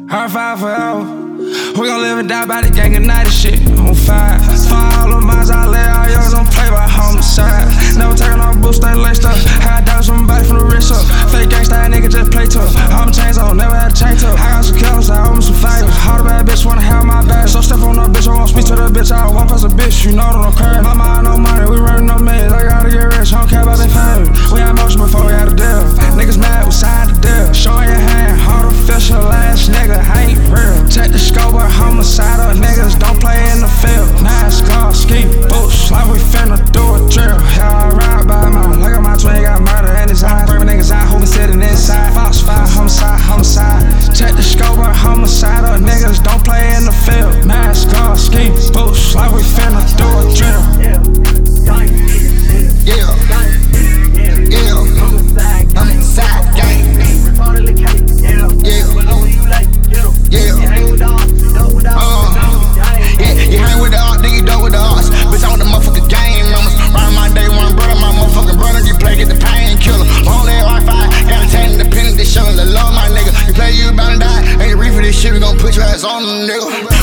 Hard five forever. We gon' live and die by the gang of night and shit. On fire. For all the minds I lay all yours on play by homicide. Never taking off boots, stay laced up. Had to dodge somebody from the wrist up. Fake gangsta nigga just play tough. All my chains on, never had to chain tough. I got some killers, I owe me some fighters. All the bad bitch wanna have my back. So step on that bitch, I won't speak to that bitch. I want pass a bitch, you know that I'm crazy. My mind no money, we running no millions. I gotta get rich, I don't care about they family. We had motion before we had a deal. Niggas mad, we signed the deal. Showing your hand, artificial ass nigga, I ain't real. Check the scope, but homicidal niggas don't play in the field. NASCAR, ski boots, like we finna do a drill. Yeah, I ride by mine, look at my twin, got murder in his eyes. Bring niggas out, who been sitting inside. Fox 5, homicide, homicide. Check the scope, but homicidal niggas don't play in the field. NASCAR, ski boots, like we finna do a drill. Yeah. Homicide gang. You hang with the art, then you dope with the arts. Bitch, I want the motherfucking game numbers. Run my day one brother, my motherfucking brother. You play, get the painkiller. Long leg Wi-Fi, got a tan independent, they showing the love, my nigga. You play, you bound to die. Ain't you ready for this shit, we gon' put your ass on, nigga.